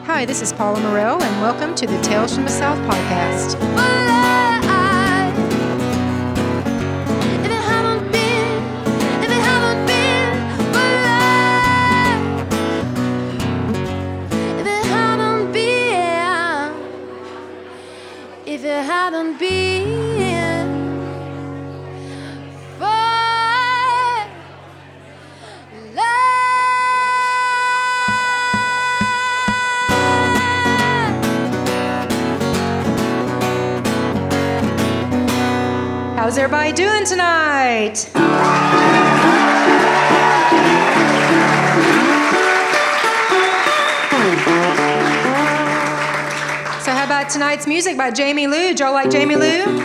Hi, this is Paula Morell, and welcome to the Tales from the South podcast. If it hadn't been for love. How's everybody doing tonight? So how about tonight's music by Jamie Lou? Did y'all like Jamie Lou?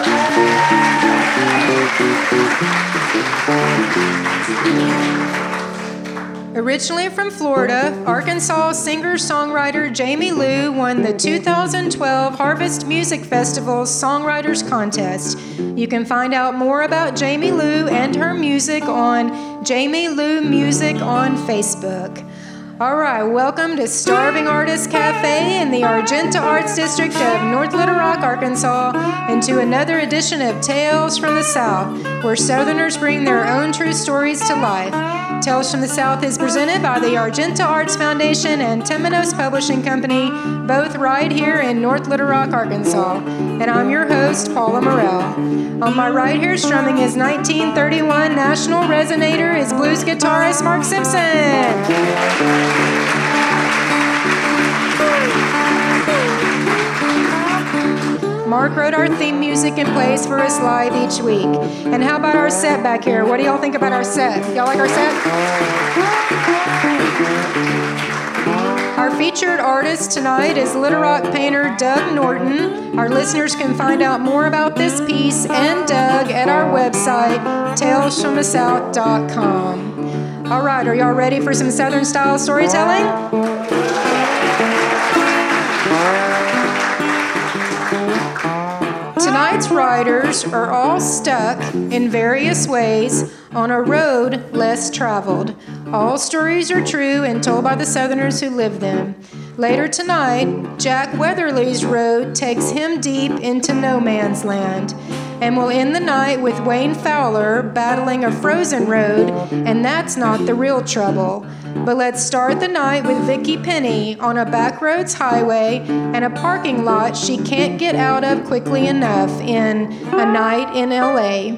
Originally from Florida, Arkansas singer-songwriter Jamie Lou won the 2012 Harvest Music Festival's Songwriters Contest. You can find out more about Jamie Lou and her music on Jamie Lou Music on Facebook. All right, welcome to Starving Artist Cafe in the Argenta Arts District of North Little Rock, Arkansas, and to another edition of Tales from the South, where Southerners bring their own true stories to life. Tales from the South is presented by the Argenta Arts Foundation and Temenos Publishing Company, both right here in North Little Rock, Arkansas. And I'm your host, Paula Morell. On my right here strumming his 1931 National Resonator is blues guitarist Mark Simpson. Mark wrote our theme music and plays for us live each week. And how about our set back here? What do y'all think about our set? Y'all like our set? Our featured artist tonight is Little Rock painter Doug Norton. Our listeners can find out more about this piece and Doug at our website, talesfromthesouth.com. All right, are y'all ready for some Southern style storytelling? Tonight's riders are all stuck in various ways on a road less traveled. All stories are true and told by the Southerners who live them. Later tonight, Jack Weatherly's road takes him deep into no man's land. And we'll end the night with Wayne Fowler battling a frozen road, and that's not the real trouble. But let's start the night with Vicki Penny on a backroads highway and a parking lot she can't get out of quickly enough in A Night in L.A.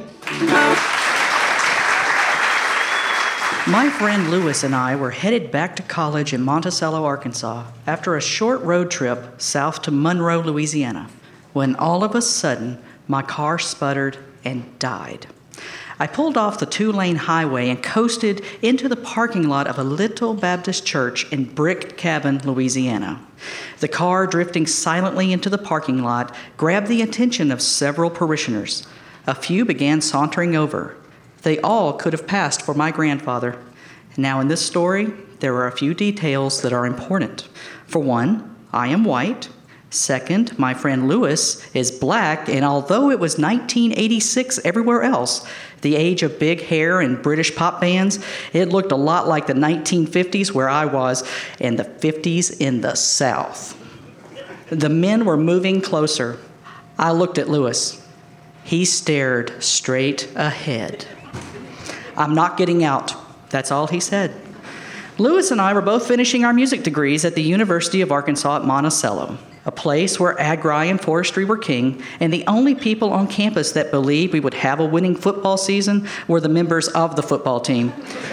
My friend Lewis and I were headed back to college in Monticello, Arkansas, after a short road trip south to Monroe, Louisiana, when all of a sudden my car sputtered and died. I pulled off the 2-lane highway and coasted into the parking lot of a little Baptist church in Brick Cabin, Louisiana. The car, drifting silently into the parking lot, grabbed the attention of several parishioners. A few began sauntering over. They all could have passed for my grandfather. Now, in this story, there are a few details that are important. For one, I am white. Second, my friend Lewis is black, and although it was 1986 everywhere else, the age of big hair and British pop bands, it looked a lot like the 1950s where I was, and the 50s in the South. The men were moving closer. I looked at Lewis. He stared straight ahead. "I'm not getting out." That's all he said. Lewis and I were both finishing our music degrees at the University of Arkansas at Monticello, a place where agri and forestry were king, and the only people on campus that believed we would have a winning football season were the members of the football team,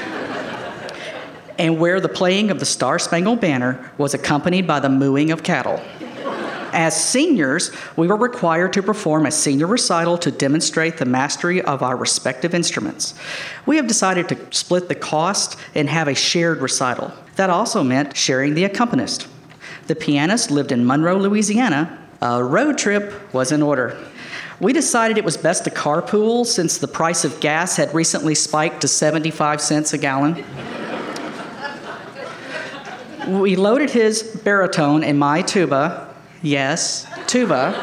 and where the playing of the Star-Spangled Banner was accompanied by the mooing of cattle. As seniors, we were required to perform a senior recital to demonstrate the mastery of our respective instruments. We have decided to split the cost and have a shared recital. That also meant sharing the accompanist. The pianist lived in Monroe, Louisiana. A road trip was in order. We decided it was best to carpool since the price of gas had recently spiked to 75 cents a gallon. We loaded his baritone and my tuba, yes, tuba,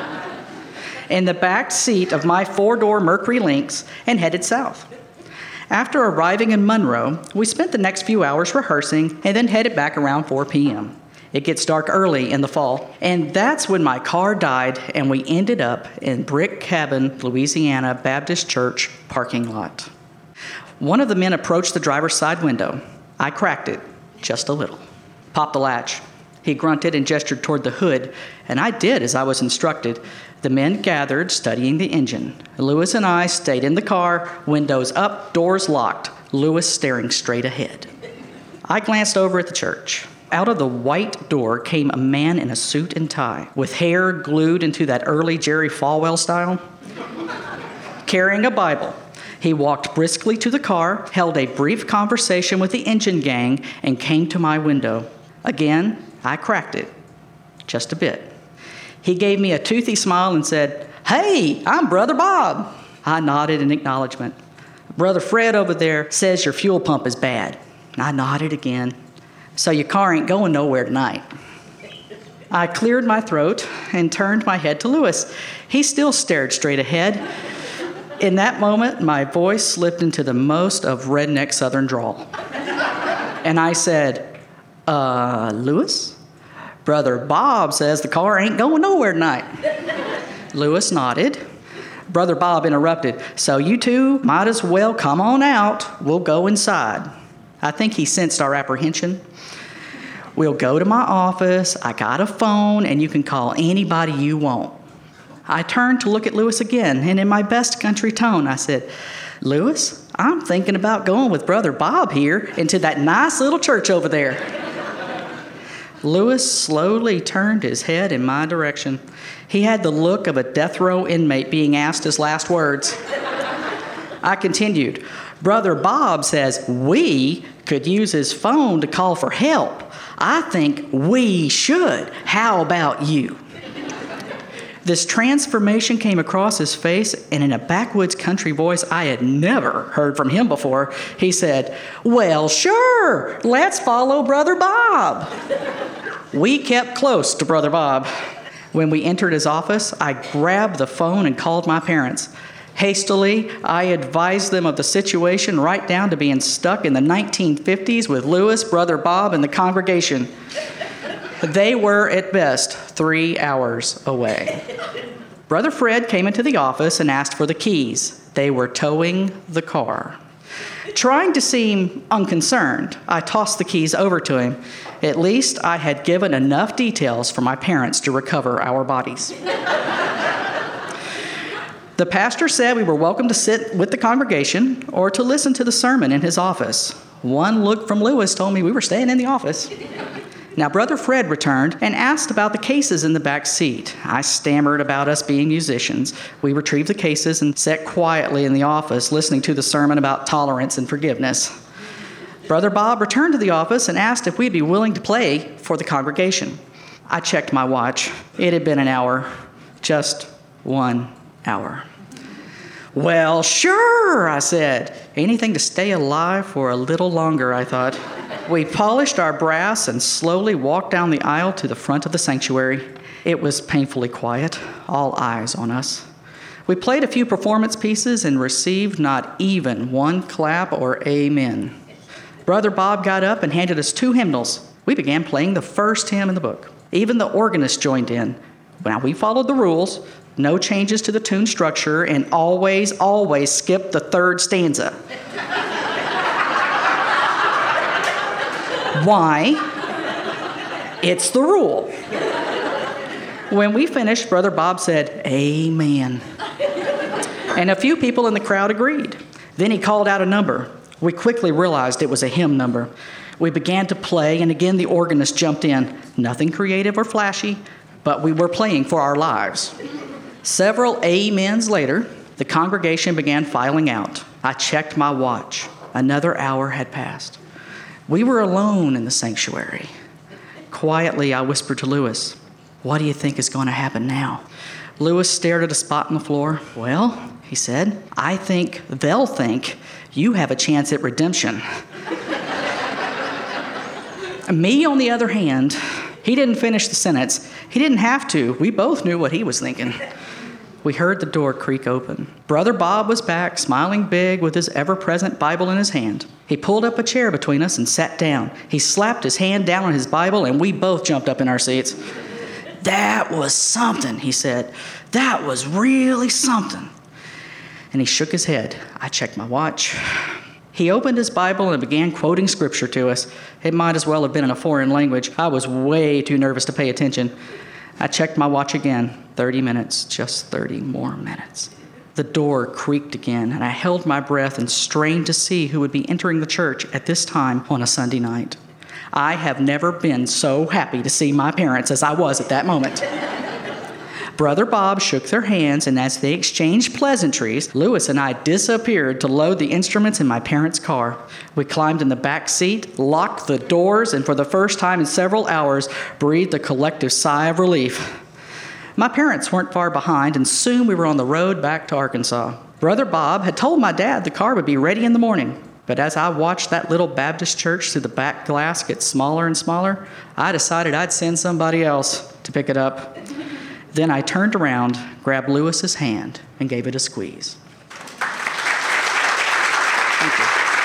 in the back seat of my 4-door Mercury Lynx and headed south. After arriving in Monroe, we spent the next few hours rehearsing and then headed back around 4 p.m. It gets dark early in the fall, and that's when my car died and we ended up in Brick Cabin, Louisiana Baptist Church parking lot. One of the men approached the driver's side window. I cracked it, just a little. Popped the latch. He grunted and gestured toward the hood, and I did as I was instructed. The men gathered, studying the engine. Lewis and I stayed in the car, windows up, doors locked, Lewis staring straight ahead. I glanced over at the church. Out of the white door came a man in a suit and tie, with hair glued into that early Jerry Falwell style, carrying a Bible. He walked briskly to the car, held a brief conversation with the engine gang, and came to my window. Again, I cracked it, just a bit. He gave me a toothy smile and said, "Hey, I'm Brother Bob." I nodded in acknowledgement. "Brother Fred over there says your fuel pump is bad." I nodded again. "So your car ain't going nowhere tonight." I cleared my throat and turned my head to Lewis. He still stared straight ahead. In that moment, my voice slipped into the most of redneck Southern drawl. And I said, Lewis? Brother Bob says the car ain't going nowhere tonight." Lewis nodded. Brother Bob interrupted, "So you two might as well come on out. We'll go inside." I think he sensed our apprehension. "We'll go to my office. I got a phone, and you can call anybody you want." I turned to look at Lewis again, and in my best country tone, I said, "Lewis, I'm thinking about going with Brother Bob here into that nice little church over there." Lewis slowly turned his head in my direction. He had the look of a death row inmate being asked his last words. I continued, "Brother Bob says we could use his phone to call for help. I think we should. How about you?" This transformation came across his face, and in a backwoods country voice I had never heard from him before, he said, "Well, sure, let's follow Brother Bob." We kept close to Brother Bob. When we entered his office, I grabbed the phone and called my parents. Hastily, I advised them of the situation, right down to being stuck in the 1950s with Lewis, Brother Bob, and the congregation. They were, at best, 3 hours away. Brother Fred came into the office and asked for the keys. They were towing the car. Trying to seem unconcerned, I tossed the keys over to him. At least I had given enough details for my parents to recover our bodies. The pastor said we were welcome to sit with the congregation or to listen to the sermon in his office. One look from Lewis told me we were staying in the office. Now, Brother Fred returned and asked about the cases in the back seat. I stammered about us being musicians. We retrieved the cases and sat quietly in the office listening to the sermon about tolerance and forgiveness. Brother Bob returned to the office and asked if we'd be willing to play for the congregation. I checked my watch. It had been an hour. Just 1 hour. "Well, sure," I said. Anything to stay alive for a little longer, I thought. We polished our brass and slowly walked down the aisle to the front of the sanctuary. It was painfully quiet, all eyes on us. We played a few performance pieces and received not even one clap or amen. Brother Bob got up and handed us 2 hymnals. We began playing the first hymn in the book. Even the organist joined in. Now, we followed the rules, no changes to the tune structure, and always skip the 3rd stanza. Why? It's the rule. When we finished, Brother Bob said, "Amen." And a few people in the crowd agreed. Then he called out a number. We quickly realized it was a hymn number. We began to play, and again the organist jumped in. Nothing creative or flashy, but we were playing for our lives. Several amens later, the congregation began filing out. I checked my watch. Another hour had passed. We were alone in the sanctuary. Quietly, I whispered to Lewis, "What do you think is going to happen now?" Lewis stared at a spot on the floor. "Well," he said, "I think they'll think you have a chance at redemption." Me, on the other hand, he didn't finish the sentence. He didn't have to. We both knew what he was thinking. We heard the door creak open. Brother Bob was back, smiling big with his ever-present Bible in his hand. He pulled up a chair between us and sat down. He slapped his hand down on his Bible, and we both jumped up in our seats. "That was something," he said. "That was really something." And he shook his head. I checked my watch. He opened his Bible and began quoting scripture to us. It might as well have been in a foreign language. I was way too nervous to pay attention. I checked my watch again. 30 minutes, just 30 more minutes. The door creaked again, and I held my breath and strained to see who would be entering the church at this time on a Sunday night. I have never been so happy to see my parents as I was at that moment. Brother Bob shook their hands, and as they exchanged pleasantries, Lewis and I disappeared to load the instruments in my parents' car. We climbed in the back seat, locked the doors, and for the first time in several hours, breathed a collective sigh of relief. My parents weren't far behind, and soon we were on the road back to Arkansas. Brother Bob had told my dad the car would be ready in the morning, but as I watched that little Baptist church through the back glass get smaller and smaller, I decided I'd send somebody else to pick it up. Then I turned around, grabbed Lewis's hand, and gave it a squeeze. Thank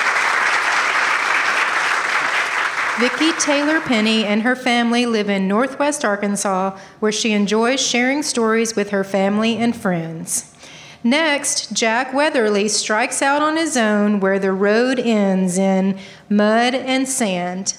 you. Vicki Taylor Penny and her family live in Northwest Arkansas, where she enjoys sharing stories with her family and friends. Next, Jack Weatherly strikes out on his own where the road ends in mud and sand.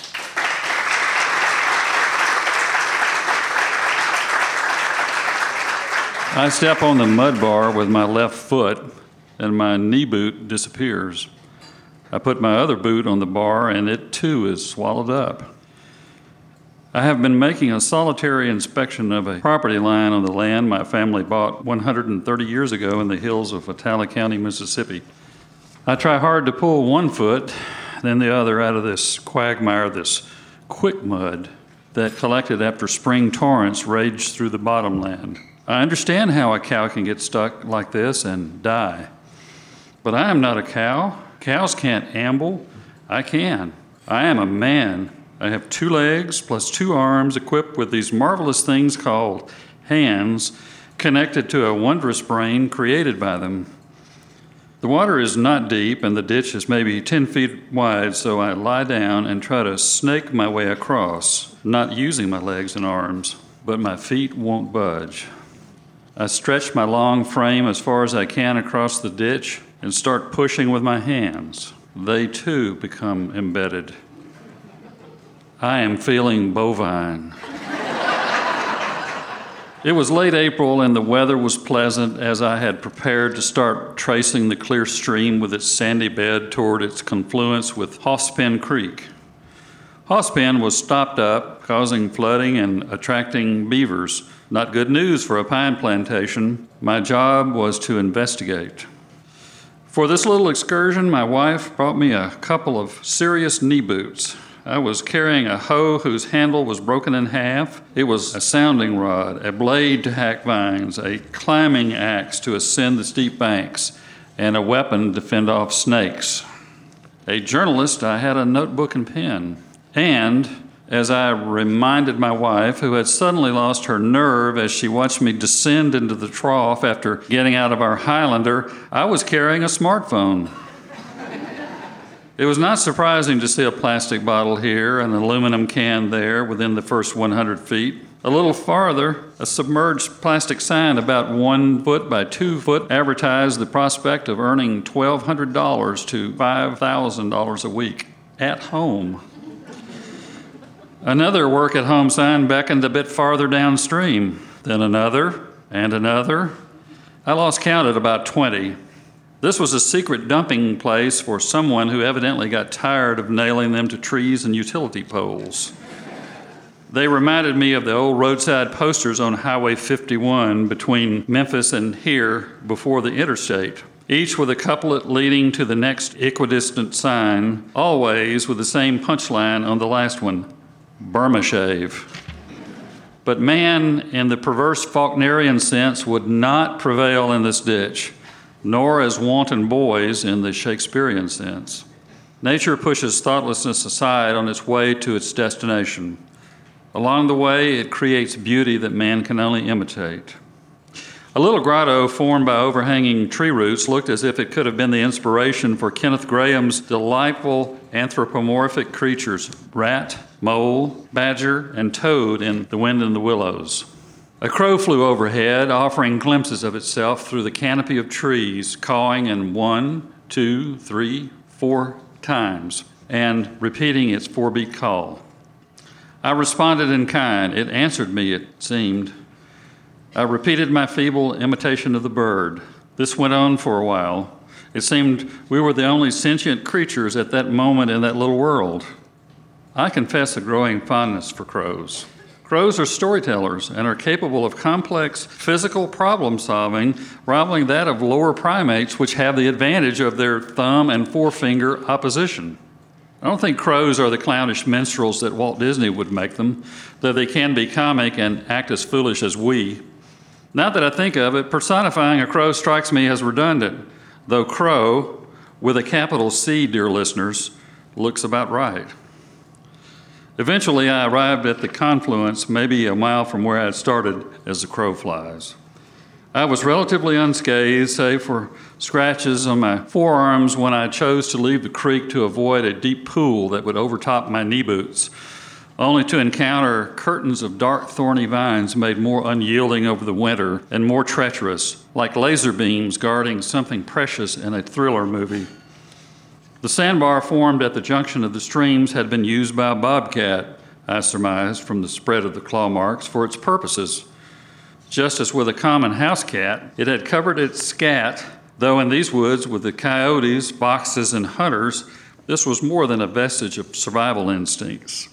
I step on the mud bar with my left foot, and my knee boot disappears. I put my other boot on the bar, and it too is swallowed up. I have been making a solitary inspection of a property line on the land my family bought 130 years ago in the hills of Atala County, Mississippi. I try hard to pull one foot, then the other out of this quagmire, this quick mud that collected after spring torrents raged through the bottomland. I understand how a cow can get stuck like this and die. But I am not a cow. Cows can't amble. I can. I am a man. I have 2 legs plus 2 arms equipped with these marvelous things called hands connected to a wondrous brain created by them. The water is not deep and the ditch is maybe 10 feet wide, so I lie down and try to snake my way across, not using my legs and arms, but my feet won't budge. I stretch my long frame as far as I can across the ditch and start pushing with my hands. They too become embedded. I am feeling bovine. It was late April and the weather was pleasant as I had prepared to start tracing the clear stream with its sandy bed toward its confluence with Hosspen Creek. Hosspen was stopped up, causing flooding and attracting beavers. Not good news for a pine plantation. My job was to investigate. For this little excursion, my wife brought me a couple of serious knee boots. I was carrying a hoe whose handle was broken in half. It was a sounding rod, a blade to hack vines, a climbing axe to ascend the steep banks, and a weapon to fend off snakes. A journalist, I had a notebook and pen. And as I reminded my wife, who had suddenly lost her nerve as she watched me descend into the trough after getting out of our Highlander, I was carrying a smartphone. It was not surprising to see a plastic bottle here and an aluminum can there within the first 100 feet. A little farther, a submerged plastic sign about 1 foot by 2 foot advertised the prospect of earning $1,200 to $5,000 a week at home. Another work-at-home sign beckoned a bit farther downstream, then another and another. I lost count at about 20. This was a secret dumping place for someone who evidently got tired of nailing them to trees and utility poles. They reminded me of the old roadside posters on Highway 51 between Memphis and here before the interstate, each with a couplet leading to the next equidistant sign, always with the same punchline on the last one, Burma shave. But man, in the perverse Faulknerian sense, would not prevail in this ditch, nor as wanton boys in the Shakespearean sense. Nature pushes thoughtlessness aside on its way to its destination. Along the way, it creates beauty that man can only imitate. A little grotto formed by overhanging tree roots looked as if it could have been the inspiration for Kenneth Graham's delightful anthropomorphic creatures, rat, mole, badger, and toad in The Wind in the Willows. A crow flew overhead, offering glimpses of itself through the canopy of trees, cawing in 1, 2, 3, 4 times, and repeating its 4-beat call. I responded in kind. It answered me, it seemed. I repeated my feeble imitation of the bird. This went on for a while. It seemed we were the only sentient creatures at that moment in that little world. I confess a growing fondness for crows. Crows are storytellers and are capable of complex physical problem solving, rivaling that of lower primates, which have the advantage of their thumb and forefinger opposition. I don't think crows are the clownish minstrels that Walt Disney would make them, though they can be comic and act as foolish as we. Now that I think of it, personifying a crow strikes me as redundant, though crow, with a capital C, dear listeners, looks about right. Eventually, I arrived at the confluence, maybe a mile from where I had started, as the crow flies. I was relatively unscathed, save for scratches on my forearms when I chose to leave the creek to avoid a deep pool that would overtop my knee boots, only to encounter curtains of dark, thorny vines made more unyielding over the winter and more treacherous, like laser beams guarding something precious in a thriller movie. The sandbar formed at the junction of the streams had been used by a bobcat, I surmised from the spread of the claw marks, for its purposes. Just as with a common house cat, it had covered its scat, though in these woods with the coyotes, foxes, and hunters, this was more than a vestige of survival instincts.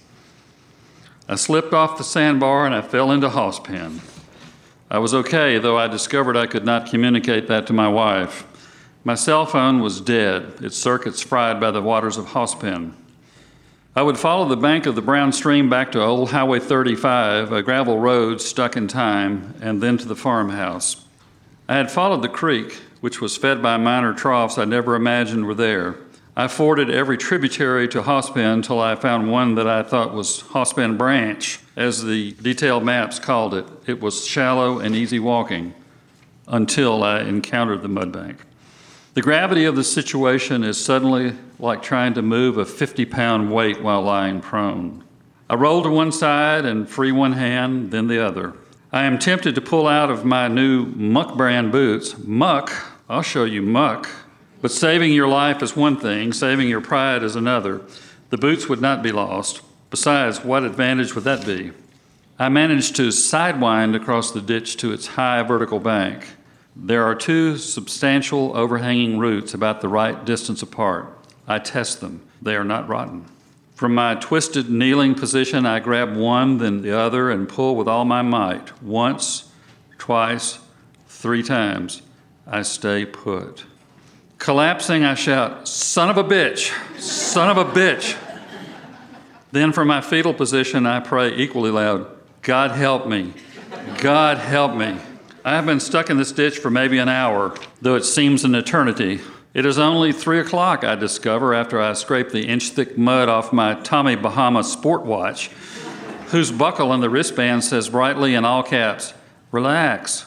I slipped off the sandbar and I fell into Hosspen. I was okay, though I discovered I could not communicate that to my wife. My cell phone was dead, its circuits fried by the waters of Hosspen. I would follow the bank of the brown stream back to Old Highway 35, a gravel road stuck in time, and then to the farmhouse. I had followed the creek, which was fed by minor troughs I never imagined were there. I forded every tributary to Hosspen until I found one that I thought was Hosspen Branch, as the detailed maps called it. It was shallow and easy walking, until I encountered the mudbank. The gravity of the situation is suddenly like trying to move a 50-pound weight while lying prone. I roll to one side and free one hand, then the other. I am tempted to pull out of my new Muck brand boots. Muck, I'll show you Muck. But saving your life is one thing, saving your pride is another. The boots would not be lost. Besides, what advantage would that be? I managed to sidewind across the ditch to its high vertical bank. There are 2 substantial overhanging roots about the right distance apart. I test them. They are not rotten. From my twisted kneeling position, I grab one, then the other, and pull with all my might. Once, twice, 3 times. I stay put. Collapsing, I shout, "Son of a bitch! Son of a bitch!" Then from my fetal position, I pray equally loud, "God help me! God help me!" I have been stuck in this ditch for maybe an hour, though it seems an eternity. It is only 3 o'clock, I discover, after I scrape the inch-thick mud off my Tommy Bahama sport watch, whose buckle on the wristband says brightly in all caps, "Relax."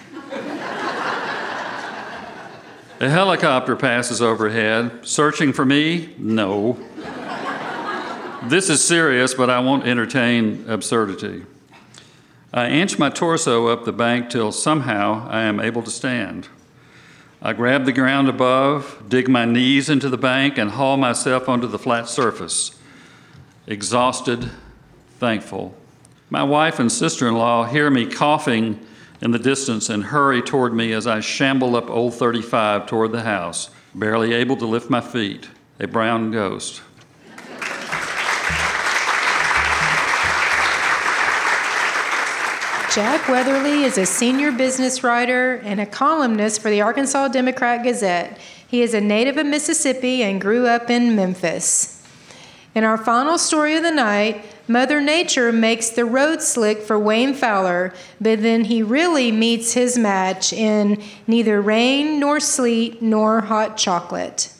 A helicopter passes overhead. Searching for me? No. This is serious, but I won't entertain absurdity. I inch my torso up the bank till somehow I am able to stand. I grab the ground above, dig my knees into the bank, and haul myself onto the flat surface. Exhausted, thankful. My wife and sister-in-law hear me coughing in the distance and hurry toward me as I shamble up Old 35 toward the house, barely able to lift my feet, a brown ghost. Jack Weatherly is a senior business writer and a columnist for the Arkansas Democrat-Gazette. He is a native of Mississippi and grew up in Memphis. In our final story of the night, Mother Nature makes the road slick for Wayne Fowler, but then he really meets his match in neither rain nor sleet nor hot chocolate.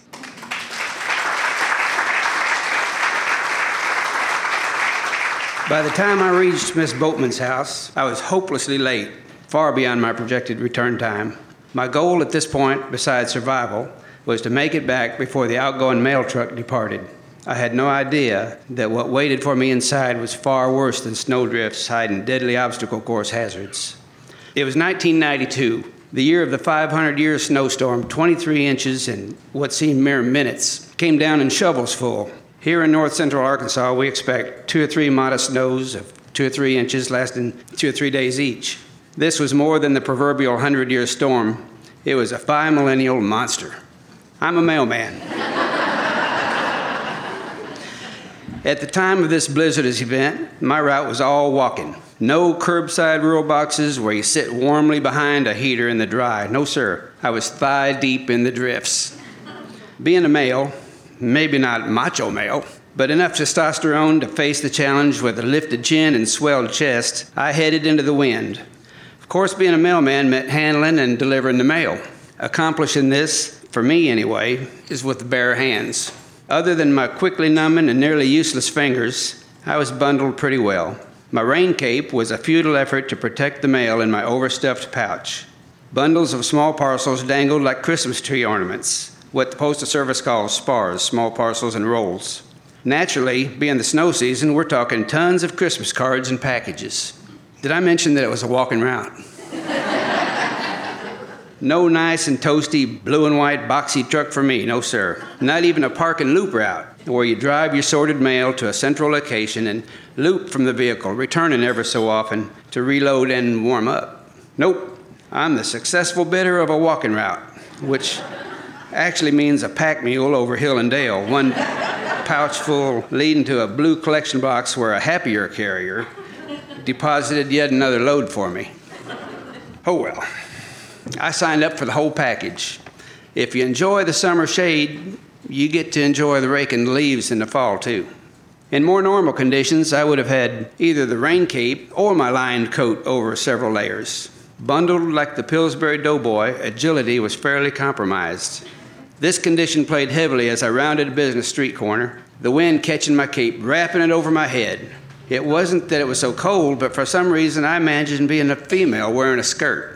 By the time I reached Miss Boatman's house, I was hopelessly late. far beyond my projected return time. My goal at this point, besides survival, was to make it back before the outgoing mail truck departed. I had no idea that what waited for me inside was far worse than snowdrifts hiding deadly obstacle course hazards. It was 1992, the year of the 500-year snowstorm. 23 inches in what seemed mere minutes came down in shovels full. Here in north central Arkansas, we expect 2 or 3 modest snows of 2 or 3 inches lasting 2 or 3 days each. This was more than the proverbial 100-year storm. It was a fi-millennial monster. I'm a mailman. At the time of this blizzardous event, my route was all walking. No curbside rural boxes where you sit warmly behind a heater in the dry. No, sir. I was thigh deep in the drifts. Being a male, maybe not macho male, but enough testosterone to face the challenge with a lifted chin and swelled chest, I headed into the wind. Of course, being a mailman meant handling and delivering the mail. Accomplishing this, for me anyway, is with bare hands. Other than my quickly numbing and nearly useless fingers, I was bundled pretty well. My rain cape was a futile effort to protect the mail in my overstuffed pouch. Bundles of small parcels dangled like Christmas tree ornaments, what the Postal Service calls spars, small parcels and rolls. Naturally, being the snow season, we're talking tons of Christmas cards and packages. Did I mention that it was a walking route? No nice and toasty blue and white boxy truck for me, no sir. Not even a park and loop route, where you drive your sorted mail to a central location and loop from the vehicle, returning ever so often to reload and warm up. Nope, I'm the successful bidder of a walking route, which actually means a pack mule over hill and dale, one pouch full leading to a blue collection box where a happier carrier deposited yet another load for me. Oh well. I signed up for the whole package. If you enjoy the summer shade, you get to enjoy the raking the leaves in the fall, too. In more normal conditions, I would have had either the rain cape or my lined coat over several layers. Bundled like the Pillsbury Doughboy, agility was fairly compromised. This condition played heavily as I rounded a business street corner, the wind catching my cape, wrapping it over my head. It wasn't that it was so cold, but for some reason I imagined being a female wearing a skirt.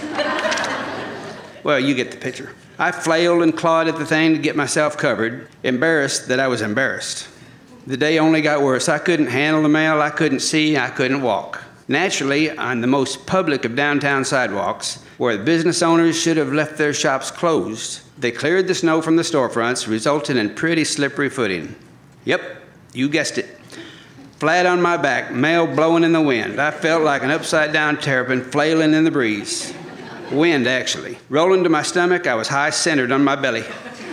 Well, you get the picture. I flailed and clawed at the thing to get myself covered, embarrassed that I was embarrassed. The day only got worse. I couldn't handle the mail, I couldn't see, I couldn't walk. Naturally, on the most public of downtown sidewalks, where the business owners should have left their shops closed, they cleared the snow from the storefronts, resulting in pretty slippery footing. Yep, you guessed it. Flat on my back, mail blowing in the wind. I felt like an upside-down terrapin flailing in the breeze. Wind, actually. Rolling to my stomach, I was high-centered on my belly.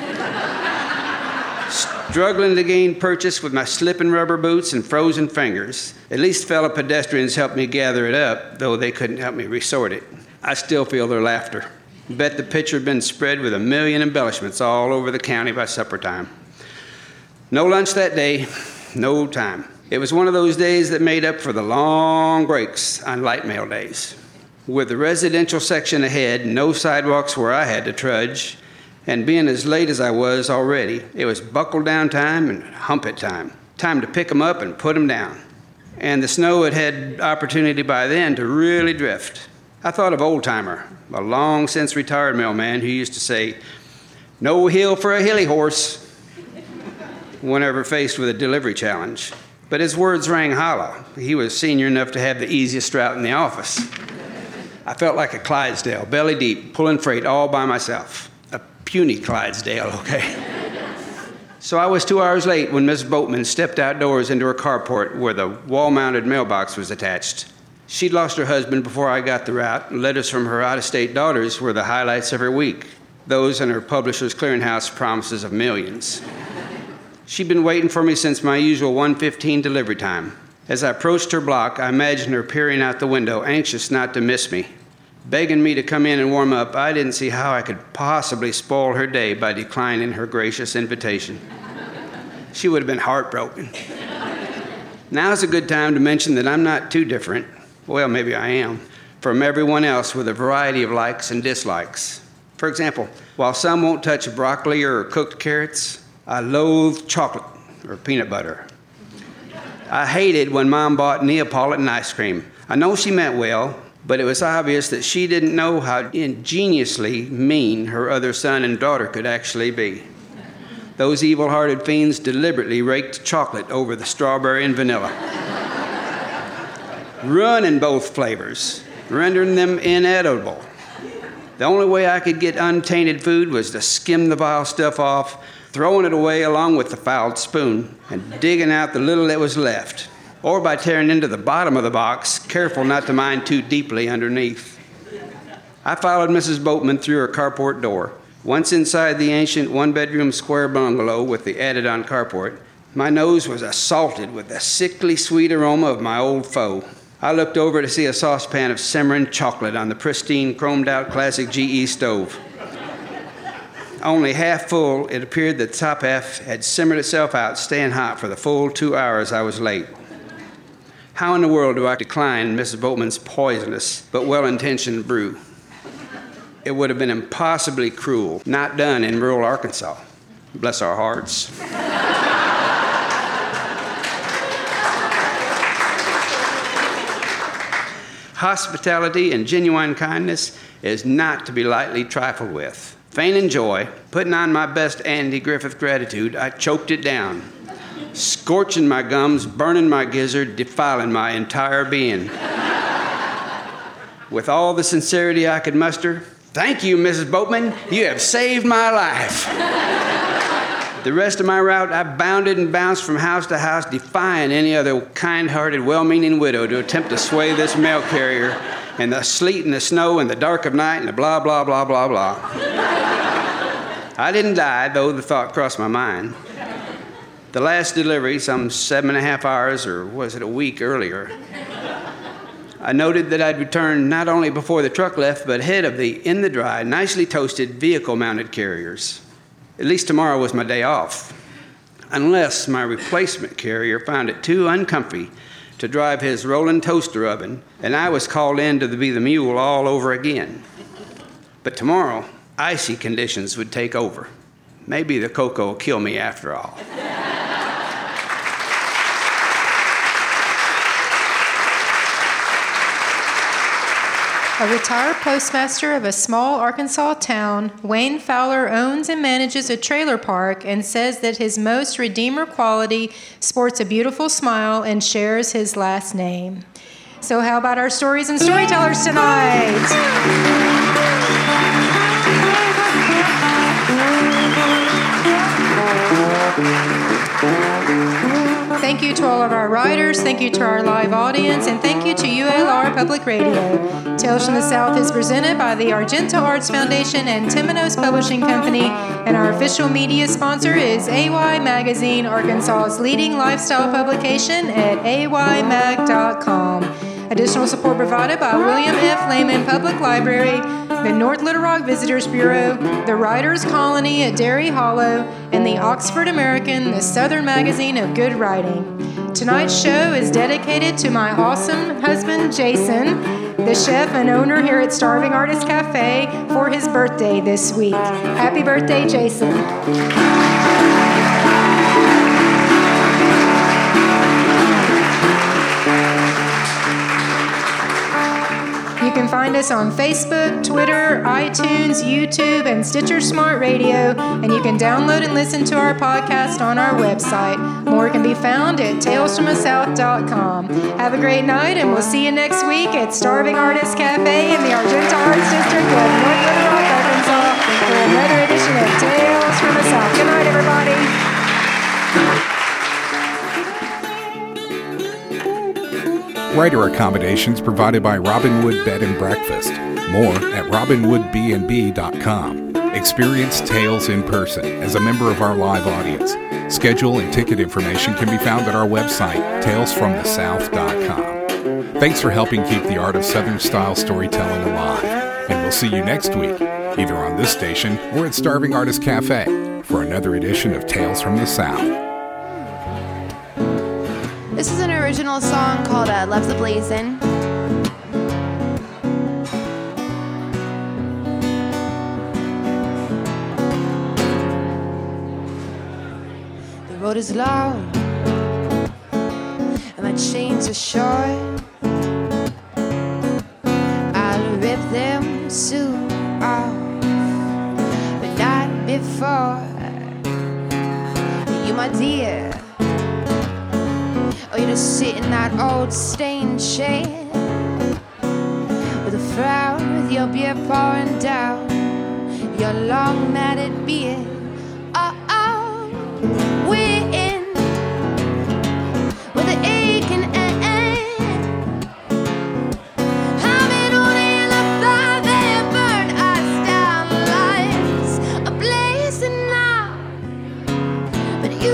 Struggling to gain purchase with my slipping rubber boots and frozen fingers. At least fellow pedestrians helped me gather it up, though they couldn't help me resort it. I still feel their laughter. Bet the picture had been spread with a million embellishments all over the county by supper time. No lunch that day, no time. It was one of those days that made up for the long breaks on light mail days. With the residential section ahead, no sidewalks where I had to trudge, and being as late as I was already, it was buckle down time and hump it time. Time to pick them up and put them down. And the snow had had opportunity by then to really drift. I thought of Old Timer, a long since retired mailman who used to say, "No hill for a hilly horse," whenever faced with a delivery challenge. But his words rang hollow. He was senior enough to have the easiest route in the office. I felt like a Clydesdale, belly deep, pulling freight all by myself. A puny Clydesdale, okay? So I was 2 hours late when Miss Boatman stepped outdoors into her carport where the wall-mounted mailbox was attached. She'd lost her husband before I got the route, and letters from her out-of-state daughters were the highlights of her week. Those and her publisher's clearinghouse promises of millions. She'd been waiting for me since my usual 1:15 delivery time. As I approached her block, I imagined her peering out the window, anxious not to miss me. Begging me to come in and warm up, I didn't see how I could possibly spoil her day by declining her gracious invitation. She would have been heartbroken. Now's a good time to mention that I'm not too different, well, maybe I am, from everyone else with a variety of likes and dislikes. For example, while some won't touch broccoli or cooked carrots, I loathe chocolate or peanut butter. I hated when Mom bought Neapolitan ice cream. I know she meant well, But it was obvious that she didn't know how ingeniously mean her other son and daughter could actually be. Those evil-hearted fiends deliberately raked chocolate over the strawberry and vanilla. Ruining both flavors, rendering them inedible. The only way I could get untainted food was to skim the vile stuff off, throwing it away along with the fouled spoon, and digging out the little that was left, or by tearing into the bottom of the box, careful not to mine too deeply underneath. I followed Mrs. Boatman through her carport door. Once inside the ancient one-bedroom square bungalow with the added-on carport, my nose was assaulted with the sickly sweet aroma of my old foe. I looked over to see a saucepan of simmering chocolate on the pristine, chromed-out classic GE stove. Only half full, it appeared the top half had simmered itself out, staying hot for the full 2 hours I was late. How in the world do I decline Mrs. Boatman's poisonous but well-intentioned brew? It would have been impossibly cruel, not done in rural Arkansas. Bless our hearts. Hospitality and genuine kindness is not to be lightly trifled with. Feigning joy, putting on my best Andy Griffith gratitude, I choked it down, scorching my gums, burning my gizzard, defiling my entire being. With all the sincerity I could muster, "Thank you, Mrs. Boatman. You have saved my life." The rest of my route, I bounded and bounced from house to house, defying any other kind-hearted, well-meaning widow to attempt to sway this mail carrier in the sleet and the snow and the dark of night and the blah, blah, blah, blah, blah. I didn't die, though the thought crossed my mind. The last delivery, some 7.5 hours, or was it a week earlier, I noted that I'd returned not only before the truck left, but ahead of the in-the-dry, nicely toasted, vehicle-mounted carriers. At least tomorrow was my day off, unless my replacement carrier found it too uncomfy to drive his rolling toaster oven, and I was called in to be the mule all over again. But tomorrow, icy conditions would take over. Maybe the cocoa will kill me after all. A retired postmaster of a small Arkansas town, Wayne Fowler owns and manages a trailer park and says that his most redeemer quality sports a beautiful smile and shares his last name. So how about our stories and storytellers tonight? Thank you to all of our writers, thank you to our live audience, and thank you to ULR Public Radio. Tales from the South is presented by the Argenta Arts Foundation and Temenos Publishing Company, and our official media sponsor is AY Magazine, Arkansas's leading lifestyle publication at aymag.com. Additional support provided by William F. Lehman Public Library, the North Little Rock Visitors Bureau, the Writers' Colony at Derry Hollow, and the Oxford American, the Southern Magazine of Good Writing. Tonight's show is dedicated to my awesome husband, Jason, the chef and owner here at Starving Artist Cafe, for his birthday this week. Happy birthday, Jason. You can find us on Facebook, Twitter, iTunes, YouTube, and Stitcher Smart Radio, and you can download and listen to our podcast on our website. More can be found at talesfromthesouth.com. Have a great night, and we'll see you next week at Starving Artist Cafe in the Argenta Arts District of North Little Rock, Arkansas, for another edition of Tales from the South. Good night, everybody. Writer accommodations provided by Robinwood Bed and Breakfast. More at robinwoodbnb.com. Experience Tales in person as a member of our live audience. Schedule and ticket information can be found at our website, talesfromthesouth.com. Thanks for helping keep the art of Southern-style storytelling alive. And we'll see you next week, either on this station or at Starving Artist Cafe, for another edition of Tales from the South. This is an original song called Left the Blazin'. The road is long and my chains are short. my dear. Oh, you just sit in that old stained chair with a frown, with your beer pouring down your long matted beard. Oh, oh, we're in with an aching end. I've been holding in the fire, they burn us down, lights are blazing now. But you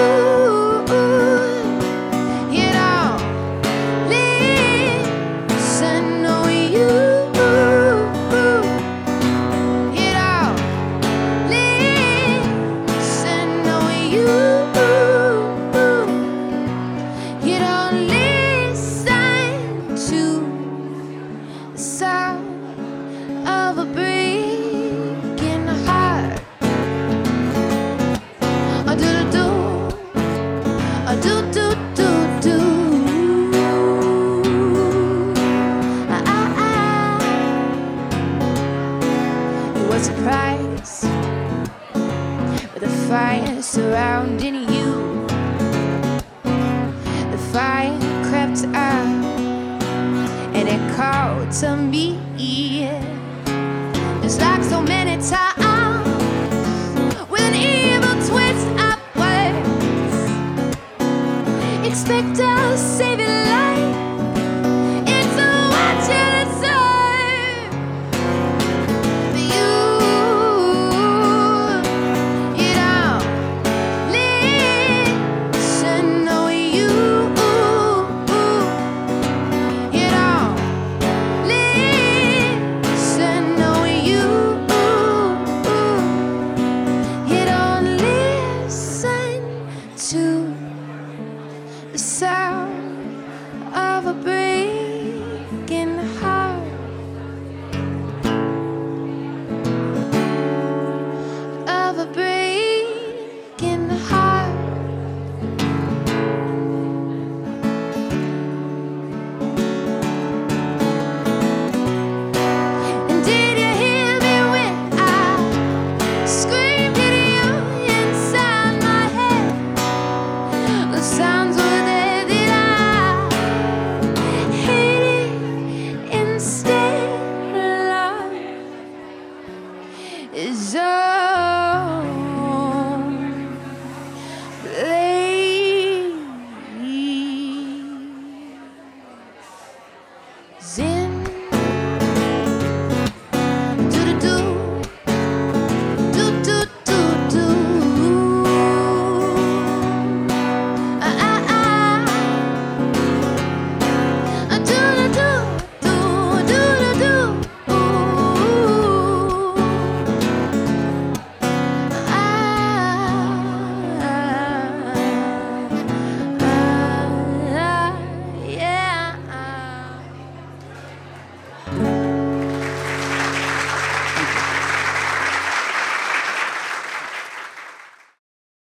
don't listen, no, you don't listen, no, you don't listen to the sound of a breaking heart. A do-do-do, a do-do-do-do. It was a prize with a fire surrounding you. The fire crept out and it called to me, just like so many times, with an evil twist of words. Expect I'll save your life, it's what you deserve. But you don't listen, no, you don't listen, no, you don't listen to the sound of a bird.